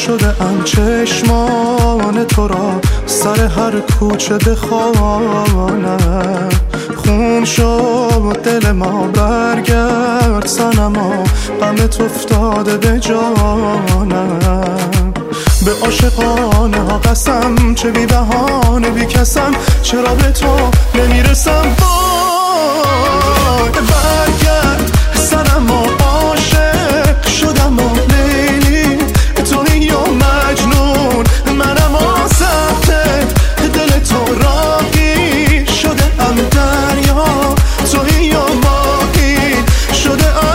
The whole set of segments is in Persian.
شده ام چشمان تو را سر هر کوچه بخوانم. خون شد دل ما برگرد صنما، غمت افتاده به جانم. به عاشقانه ها قسم، چه بی بهانه بی کسم، چرا به تو نمیرسم. وای برگرد صنما، عاشق شدم و لیلی تویی یا مجنون، منم آسفتت دل تو راهی شده ام دریا، تویی یا ماهی شده ام.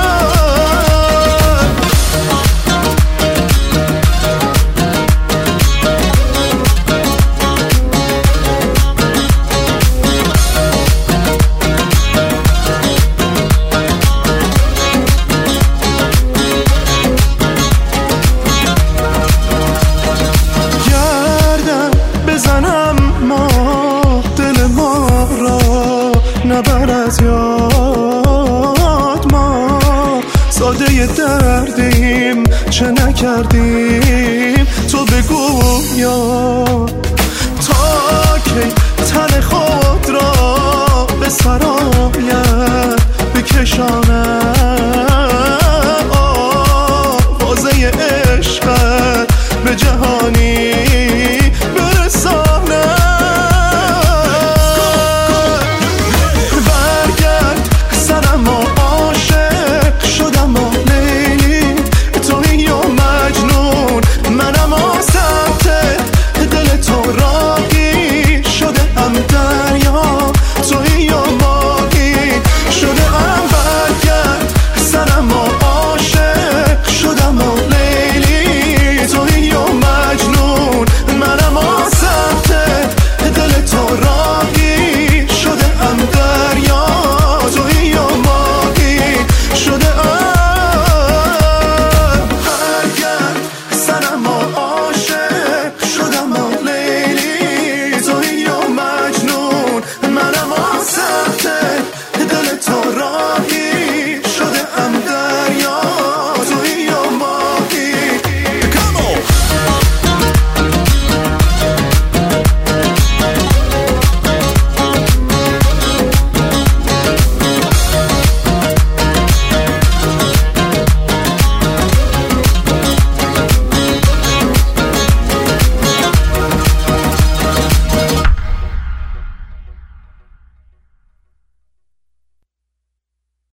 نبر از یاد ما ساده دردیم، چه نکردیم تو بگو یا